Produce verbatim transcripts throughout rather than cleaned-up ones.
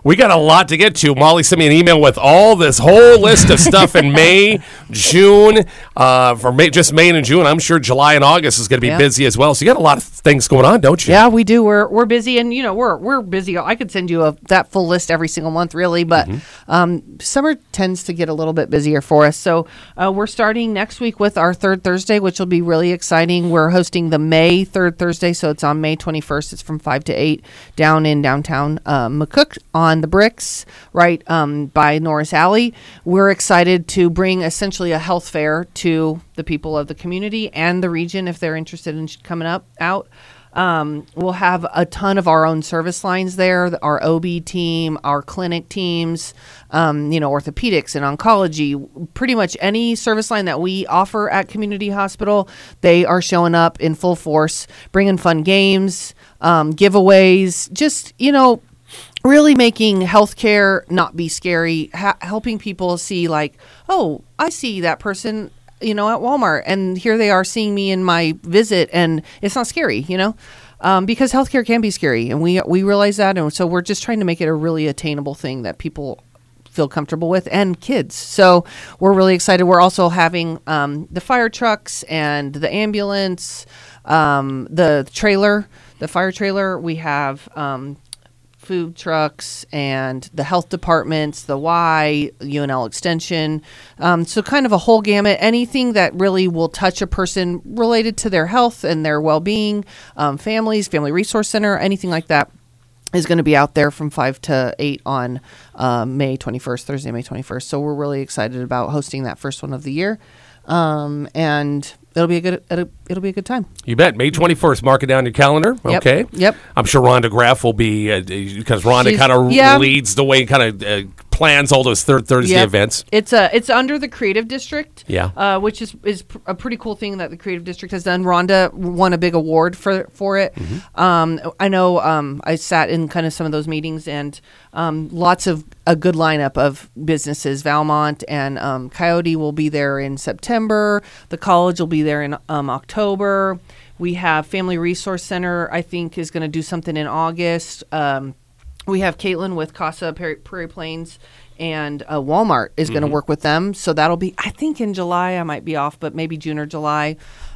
we got a lot to get to. Molly sent me an email with all this whole list of stuff in May, June, uh, for May, just May and June. I'm sure July and August is going to be yeah. busy as well. So you got a lot of things going on, don't you? Yeah, we do. We're we're busy, and you know we're we're busy. I could send you a that full list every single month, really, but mm-hmm. um, summer tends to get a little bit busier for us. So uh, we're starting next week with our third Thursday, which will be really exciting. We're hosting the May third Thursday, so it's on May twenty-first. It's from five to eight down in downtown uh, McCook on the Bricks, right um, by Norris Alley. We're excited to bring essentially a health fair to the people of the community and the region if they're interested in coming up out. Um, we'll have a ton of our own service lines there, our O B team, our clinic teams, um, you know, orthopedics and oncology, pretty much any service line that we offer at Community Hospital, they are showing up in full force, bringing fun games, um, giveaways, just, you know, really making healthcare not be scary, ha- helping people see like, oh, I see that person, you know, at Walmart, and here they are seeing me in my visit, and it's not scary, you know, um, because healthcare can be scary, and we we realize that, and so we're just trying to make it a really attainable thing that people feel comfortable with, and kids. So we're really excited. We're also having um, the fire trucks and the ambulance, um, the trailer, the fire trailer. We have um, food trucks and the health departments, the Y, U N L Extension. Um, so kind of a whole gamut, anything that really will touch a person related to their health and their well-being, um, families, Family Resource Center, anything like that is going to be out there from five to eight on uh, May twenty-first, Thursday, May twenty-first. So we're really excited about hosting that first one of the year. Um, and it'll be a good it'll, it'll be a good time. You bet. May twenty-first. Mark it down your calendar. Yep. Okay. Yep. I'm sure Rhonda Graff will be uh, because Rhonda kind of yeah. leads the way, kind of uh, plans all those third Thursday yep. events. It's uh, it's under the Creative District. Yeah. Uh, which is is pr- a pretty cool thing that the Creative District has done. Rhonda won a big award for for it. Mm-hmm. Um, I know. Um, I sat in kind of some of those meetings, and um, lots of a good lineup of businesses. Valmont and um, Coyote will be there in September. The college will be there in um, October. We have Family Resource Center, I think, is going to do something in August. Um, we have Caitlin with Casa Prairie, Prairie Plains, and uh, Walmart is mm-hmm. going to work with them. So that'll be, I think, in July. I might be off, but maybe June or July.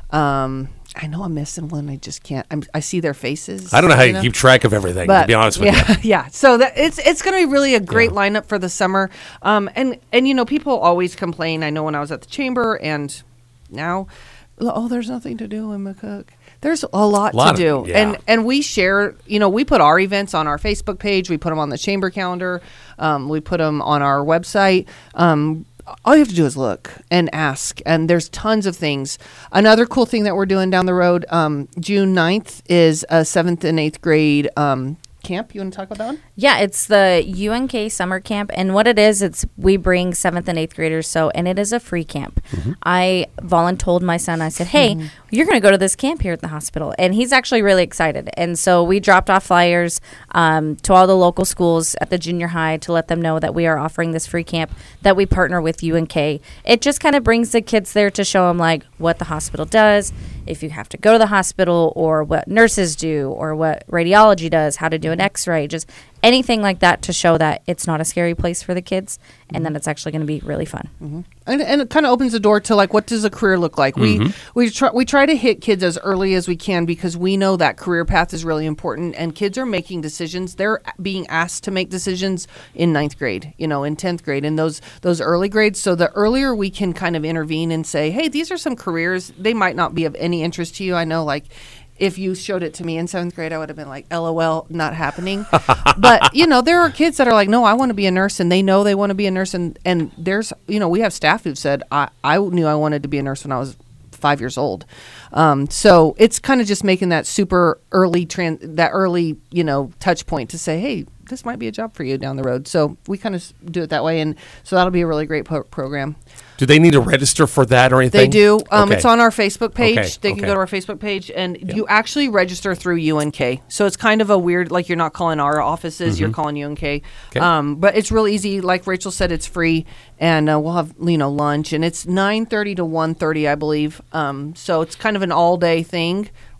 Um, I know I'm missing one. I just can't. I'm, I see their faces. I don't know how you, know? keep track of everything, but, to be honest with yeah, you. Yeah. So that, it's it's going to be really a great yeah. lineup for the summer. Um, and, and, you know, people always complain. I know when I was at the chamber and now, oh, there's nothing to do in McCook. There's a lot, a lot to do. Of, yeah. And and we share, you know, we put our events on our Facebook page. We put them on the chamber calendar. Um, we put them on our website. Um, all you have to do is look and ask. And there's tons of things. Another cool thing that we're doing down the road, um, June ninth, is a seventh and eighth grade um, camp. You want to talk about that one? Yeah, it's the U N K summer camp, and what it is, it's we bring seventh and eighth graders. So, and it is a free camp. Mm-hmm. I voluntold my son. I said, "Hey, mm-hmm. you're going to go to this camp here at the hospital," and he's actually really excited. And so we dropped off flyers um, to all the local schools at the junior high to let them know that we are offering this free camp that we partner with U N K. It just kind of brings the kids there to show them like what the hospital does, if you have to go to the hospital, or what nurses do, or what radiology does, how to do an X-ray, just anything like that to show that it's not a scary place for the kids, and that it's actually going to be really fun. Mm-hmm. And, and it kind of opens the door to like, what does a career look like? Mm-hmm. We we try we try to hit kids as early as we can because we know that career path is really important, and kids are making decisions. They're being asked to make decisions in ninth grade, you know, in tenth grade, in those those early grades. So the earlier we can kind of intervene and say, hey, these are some careers. They might not be of any interest to you. I know, like, if you showed it to me in seventh grade, I would have been like, LOL, not happening. But, you know, there are kids that are like, no, I want to be a nurse, and they know they want to be a nurse. And, and there's, you know, we have staff who've said, I, I knew I wanted to be a nurse when I was five years old. Um, so it's kind of just making that super early, trans- that early, you know, touch point to say, hey, this might be a job for you down the road. So we kind of do it that way. And so that'll be a really great po- program. Do they need to register for that or anything? They do. Um, okay. It's on our Facebook page. Okay. They can okay. go to our Facebook page, and yep. you actually register through U N K. So it's kind of a weird, like you're not calling our offices, mm-hmm. you're calling U N K. Okay. Um, but it's real easy. Like Rachel said, it's free, and uh, we'll have, you know, lunch, and it's nine thirty to one thirty, I believe. Um, so it's kind of an all-day thing. Well,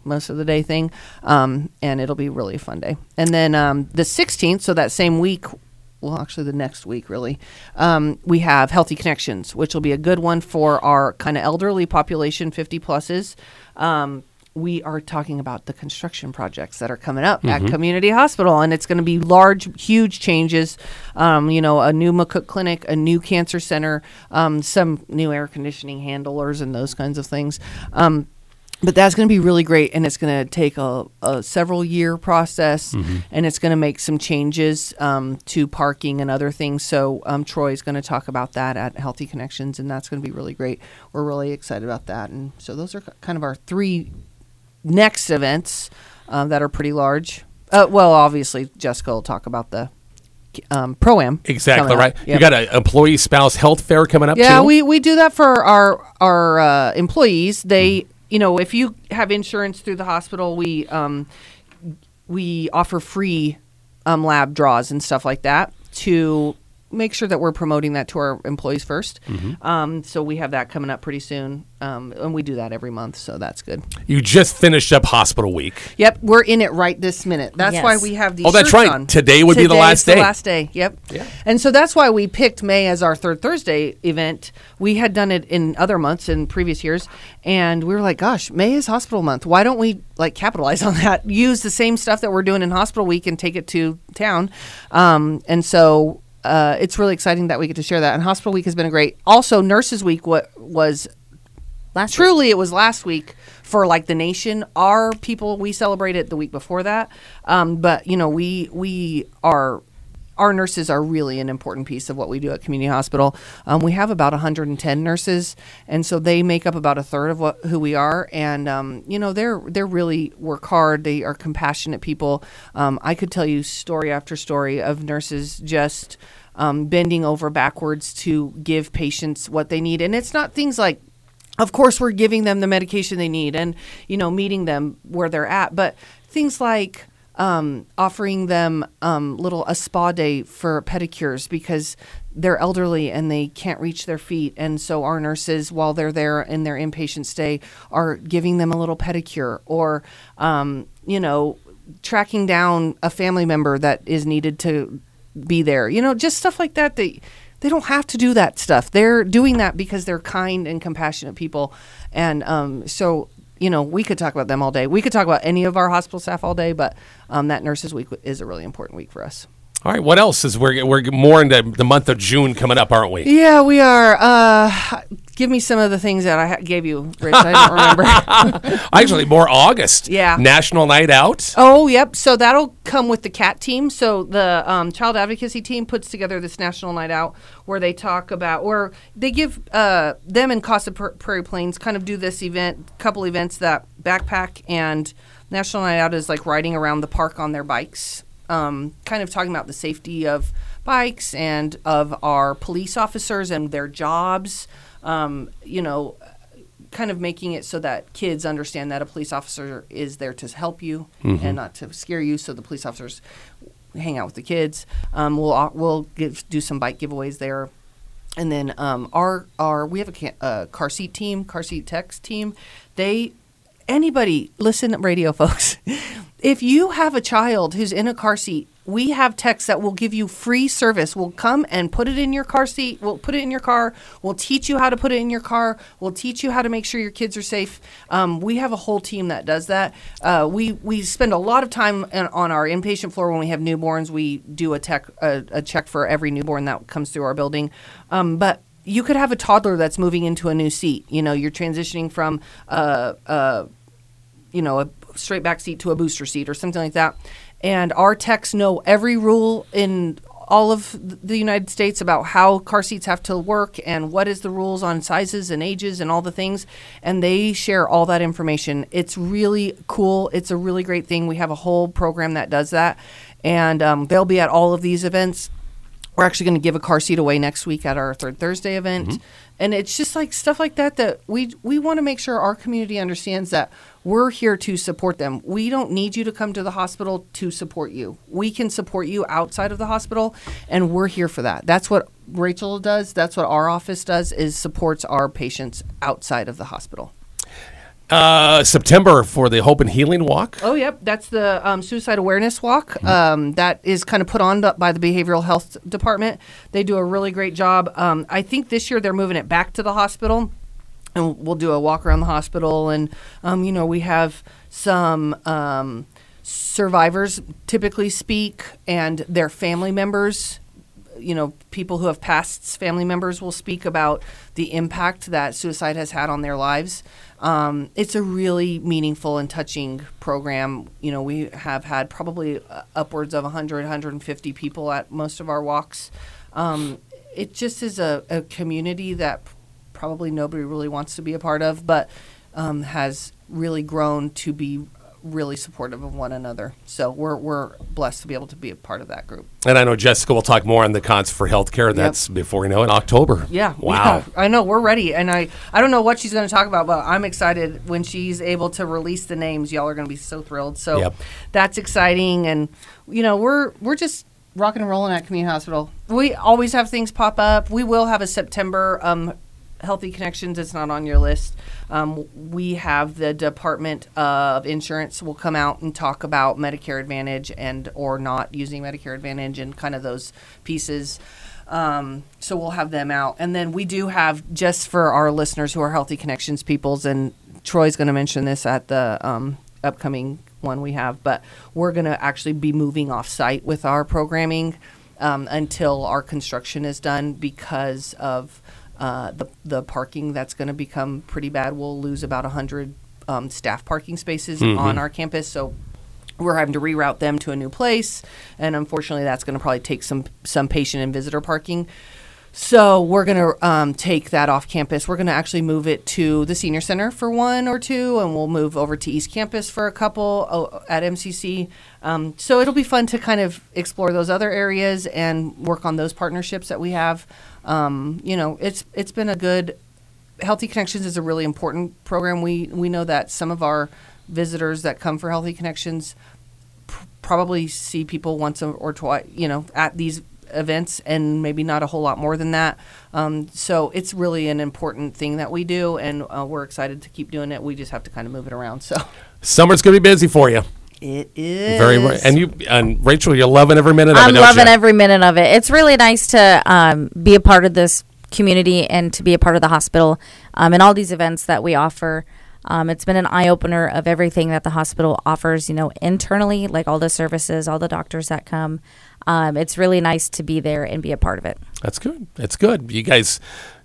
most of the day thing, um, and it'll be really a fun day. And then um, the sixteenth, so that same week, well, actually the next week, really, um, we have Healthy Connections, which will be a good one for our kind of elderly population, fifty pluses. Um, we are talking about the construction projects that are coming up mm-hmm. at Community Hospital, and it's going to be large, huge changes. Um, you know, a new McCook Clinic, a new cancer center, um, some new air conditioning handlers, and those kinds of things. Um, But that's going to be really great, and it's going to take a, a several-year process, mm-hmm. and it's going to make some changes um, to parking and other things. So um, Troy's going to talk about that at Healthy Connections, and that's going to be really great. We're really excited about that. And so those are kind of our three next events um, that are pretty large. Uh, well, obviously, Jessica will talk about the um, Pro-Am. Exactly right. Yep. You got an employee spouse health fair coming up, yeah, too? Yeah, we, we do that for our, our uh, employees. They... Mm. You know, if you have insurance through the hospital, we um, we offer free um, lab draws and stuff like that to make sure that we're promoting that to our employees first. Mm-hmm. Um, so we have that coming up pretty soon, um, and we do that every month, so that's good. You just finished up hospital week. Yep, we're in it right this minute. That's yes. why we have these Oh, that's shirts right. on. Today would Today's be the last day. the last day, yep. Yeah. And so that's why we picked May as our Third Thursday event. We had done it in other months in previous years, and we were like, gosh, May is hospital month. Why don't we like capitalize on that? Use the same stuff that we're doing in hospital week and take it to town. Um, and so... Uh, it's really exciting that we get to share that. And Hospital Week has been a great. Also, Nurses Week what was last truly week. It was last week for like the nation. Our people, we celebrated the week before that. Um, but you know, we we are our nurses are really an important piece of what we do at Community Hospital. Um, we have about one hundred ten nurses, and so they make up about a third of what who we are. And um, you know, they're they're really work hard. They are compassionate people. Um, I could tell you story after story of nurses just um, bending over backwards to give patients what they need, and it's not things like. Of course, we're giving them the medication they need, and you know, meeting them where they're at, but things like. Um, offering them um, little a spa day for pedicures because they're elderly and they can't reach their feet. And so our nurses, while they're there in their inpatient stay, are giving them a little pedicure or, um, you know, tracking down a family member that is needed to be there. You know, just stuff like that. They, they don't have to do that stuff. They're doing that because they're kind and compassionate people. And um, so... You know, we could talk about them all day. We could talk about any of our hospital staff all day, but um, that Nurses Week is a really important week for us. All right, what else is we're we're more into the month of June coming up, aren't we? Yeah, we are. Uh, give me some of the things that I ha- gave you, Rich. I don't remember. Actually, more August. Yeah. National Night Out. Oh, yep. So that'll come with the C A T team. So the um, Child Advocacy team puts together this National Night Out where they talk about, or they give uh, them and Casa Prairie Plains kind of do this event, couple events that Backpack and National Night Out is like riding around the park on their bikes. Um, kind of talking about the safety of bikes and of our police officers and their jobs, um, you know, kind of making it so that kids understand that a police officer is there to help you mm-hmm. and not to scare you. So the police officers hang out with the kids. Um, we'll we'll give, do some bike giveaways there. And then um, our our we have a, ca- a car seat team, car seat techs team. They anybody listen, radio folks. If you have a child who's in a car seat, we have techs that will give you free service. We'll come and put it in your car seat. We'll put it in your car. We'll teach you how to put it in your car. We'll teach you how to make sure your kids are safe. Um, we have a whole team that does that. Uh, we we spend a lot of time in, on our inpatient floor when we have newborns. We do a tech a, a check for every newborn that comes through our building. Um, but you could have a toddler that's moving into a new seat. You know, you're transitioning from uh, uh, you know a straight back seat to a booster seat or something like that. And our techs know every rule in all of the United States about how car seats have to work and what is the rules on sizes and ages and all the things. And they share all that information. It's really cool. It's a really great thing. We have a whole program that does that. And um, they'll be at all of these events. We're actually going to give a car seat away next week at our Third Thursday event. Mm-hmm. And it's just like stuff like that that we we want to make sure our community understands that we're here to support them. We don't need you to come to the hospital to support you. We can support you outside of the hospital, and we're here for that. That's what Rachel does. That's what our office does, is supports our patients outside of the hospital. Uh, September for the Hope and Healing Walk. Oh, yep. That's the um, Suicide Awareness Walk. Um, that is kind of put on by the Behavioral Health Department. They do a really great job. Um, I think this year they're moving it back to the hospital, and we'll do a walk around the hospital. And, um, you know, we have some um, survivors typically speak, and their family members, you know, people who have passed family members will speak about the impact that suicide has had on their lives. Um, it's a really meaningful and touching program. You know, we have had probably uh, upwards of one hundred, one hundred fifty people at most of our walks. Um, it just is a, a community that probably nobody really wants to be a part of, but um, has really grown to be really supportive of one another. So we're we're blessed to be able to be a part of that group. And I know Jessica will talk more on the Cons for Healthcare. Yep. That's before we know it, October. Yeah. Wow. Yeah, I know. We're ready. And I, I don't know what she's going to talk about, but I'm excited when she's able to release the names. Y'all are going to be so thrilled. So yep. That's exciting. And, you know, we're we're just rocking and rolling at Community Hospital. We always have things pop up. We will have a September um, Healthy Connections. It's not on your list. Um, we have the Department of Insurance will come out and talk about Medicare Advantage and or not using Medicare Advantage and kind of those pieces. Um, so we'll have them out. And then we do have, just for our listeners who are Healthy Connections peoples, and Troy's going to mention this at the um, upcoming one we have, but we're going to actually be moving off site with our programming um, until our construction is done because of Uh, the the parking that's going to become pretty bad. We'll lose about one hundred um, staff parking spaces mm-hmm. on our campus, so we're having to reroute them to a new place, and unfortunately that's going to probably take some some patient and visitor parking. So we're going to um, take that off campus. We're going to actually move it to the senior center for one or two, and we'll move over to East Campus for a couple oh, at M C C. Um, so it'll be fun to kind of explore those other areas and work on those partnerships that we have. Um, you know, it's it's been a good. Healthy Connections is a really important program. We we know that some of our visitors that come for Healthy Connections pr- probably see people once or twice, you know, at these events, and maybe not a whole lot more than that. Um, so it's really an important thing that we do, and uh, we're excited to keep doing it. We just have to kind of move it around. So summer's going to be busy for you. It is. Very, and you and Rachel, you're loving every minute of I'm it. I'm loving you? every minute of it. It's really nice to um, be a part of this community and to be a part of the hospital um, and all these events that we offer. Um, it's been an eye-opener of everything that the hospital offers, you know, internally, like all the services, all the doctors that come. Um, it's really nice to be there and be a part of it. That's good. That's good. You guys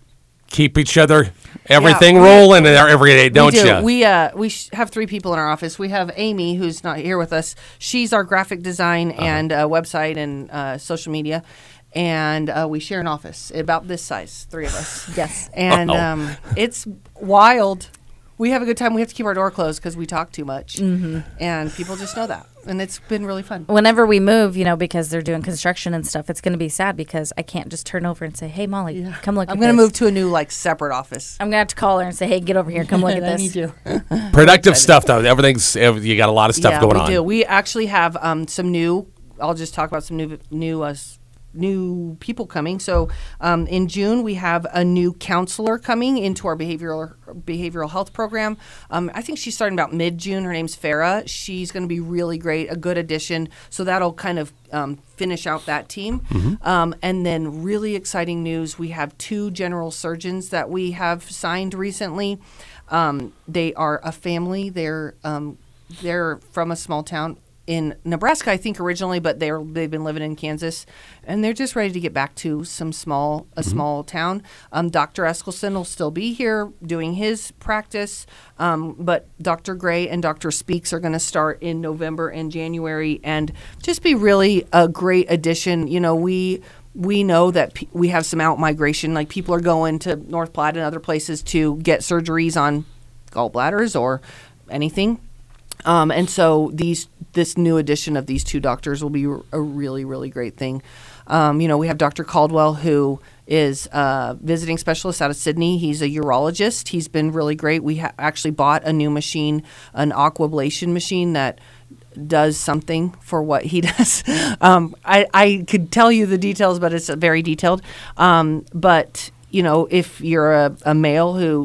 keep each other, everything yeah, rolling every day, don't we do. you? We, uh, we sh- have three people in our office. We have Amy, who's not here with us. She's our graphic design uh-huh. and uh, website and uh, social media. And uh, we share an office about this size, three of us. Yes. And oh. um, it's wild. We have a good time. We have to keep our door closed because we talk too much. Mm-hmm. And people just know that. And it's been really fun. Whenever we move, you know, because they're doing construction and stuff, it's going to be sad because I can't just turn over and say, hey, Molly, yeah. come look I'm at gonna this. I'm going to move to a new, like, separate office. I'm going to have to call her and say, hey, get over here. Come look at this. I need you. Productive stuff, though. Everything's, you got a lot of stuff yeah, going we on. We do. We actually have um, some new, I'll just talk about some new, new uh, new people coming. So um, in June, we have a new counselor coming into our behavioral behavioral health program. Um, I think she's starting about mid-June. Her name's Farah. She's going to be really great, a good addition. So that'll kind of um, finish out that team. Mm-hmm. Um, and then really exciting news, we have two general surgeons that we have signed recently. Um, they are a family. They're um, they're from a small town in Nebraska, I think originally, but they're they've been living in Kansas, and they're just ready to get back to some small a mm-hmm. small town. Um, Doctor Eskelson will still be here doing his practice, um, but Doctor Gray and Doctor Speaks are going to start in November and January, and just be really a great addition. You know, we. We know that pe- we have some out migration, like people are going to North Platte and other places to get surgeries on gallbladders or anything. Um, and so these this new addition of these two doctors will be a really, really great thing. Um, you know, we have Doctor Caldwell, who is a visiting specialist out of Sydney. He's a urologist. He's been really great. We ha- actually bought a new machine, an aquablation machine that does something for what he does. um, I, I could tell you the details, but it's very detailed. Um, but, you know, if you're a, a male who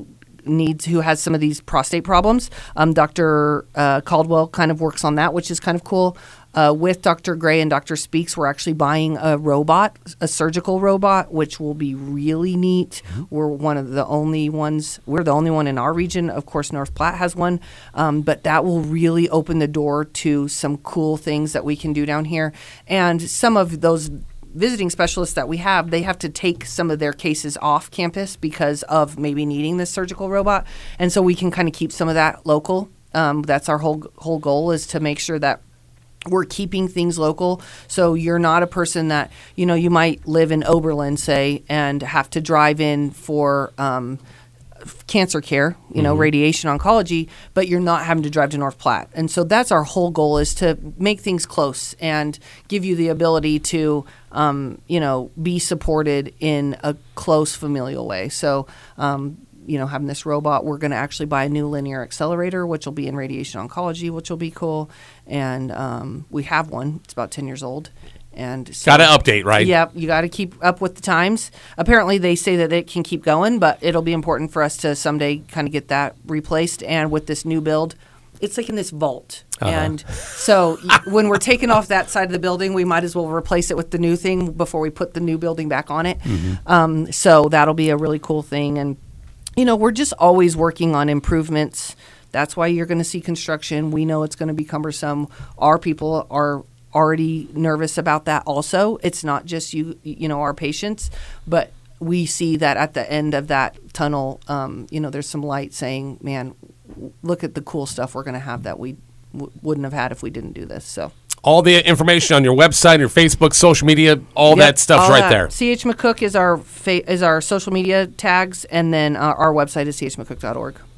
needs who has some of these prostate problems. Um, Doctor Uh, Caldwell kind of works on that, which is kind of cool. Uh, with Doctor Gray and Doctor Speaks, we're actually buying a robot, a surgical robot, which will be really neat. Mm-hmm. We're one of the only ones, we're the only one in our region. Of course, North Platte has one, um, but that will really open the door to some cool things that we can do down here. And some of those visiting specialists that we have, they have to take some of their cases off campus because of maybe needing this surgical robot. And so we can kind of keep some of that local. Um, that's our whole whole goal, is to make sure that we're keeping things local. So you're not a person that, you know, you might live in Oberlin, say, and have to drive in for um, cancer care, you know, mm-hmm. radiation oncology, but you're not having to drive to North Platte. And so that's our whole goal, is to make things close and give you the ability to, um, you know, be supported in a close familial way. So, um, you know, having this robot, we're going to actually buy a new linear accelerator, which will be in radiation oncology, which will be cool. And um, we have one. It's about ten years old. And so, got to update, right? Yep, you got to keep up with the times. Apparently, they say that it can keep going, but it'll be important for us to someday kind of get that replaced. And with this new build, it's like in this vault. Uh-huh. And so when we're taking off that side of the building, we might as well replace it with the new thing before we put the new building back on it. Mm-hmm. Um, so that'll be a really cool thing. And you know, we're just always working on improvements. That's why you're going to see construction. We know it's going to be cumbersome. Our people are already nervous about that also. It's not just you, you know, our patients, but we see that at the end of that tunnel, um, you know, there's some light saying, man, look at the cool stuff we're going to have that we w- wouldn't have had if we didn't do this. So. All the information on your website, your Facebook, social media, all yep, that stuff's all right that. there. C H McCook is our fa- is our social media tags, and then uh, our website is c h mccook dot org.